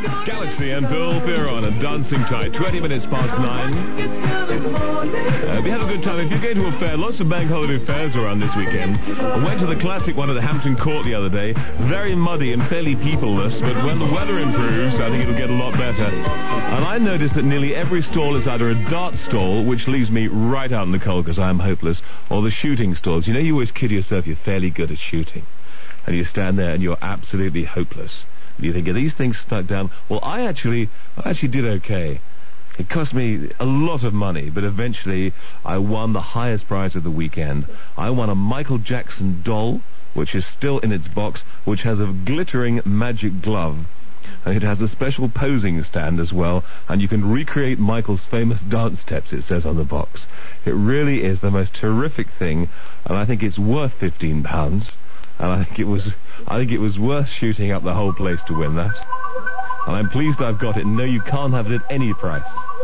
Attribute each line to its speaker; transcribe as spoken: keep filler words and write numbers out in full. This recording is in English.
Speaker 1: Galaxy and Bill Fearon and Dancing Tight. twenty minutes past nine. Uh, we have a good time. If you're going to a fair, lots of bank holiday fairs around this weekend. I went to the classic one at the Hampton Court the other day. Very muddy and fairly peopleless, but when the weather improves, I think it'll get a lot better. And I noticed that nearly every stall is either a dart stall, which leaves me right out in the cold because I'm hopeless, or the shooting stalls. You know, you always kid yourself you're fairly good at shooting. And you stand there and you're absolutely hopeless. You think, are these things stuck down? Well, I actually, I actually did okay. It cost me a lot of money, but eventually I won the highest prize of the weekend. I won a Michael Jackson doll, which is still in its box, which has a glittering magic glove. And it has a special posing stand as well, and you can recreate Michael's famous dance steps, it says on the box. It really is the most terrific thing, and I think it's worth fifteen pounds. And I think it was, I think it was worth shooting up the whole place to win that. And I'm pleased I've got it. No, you can't have it at any price.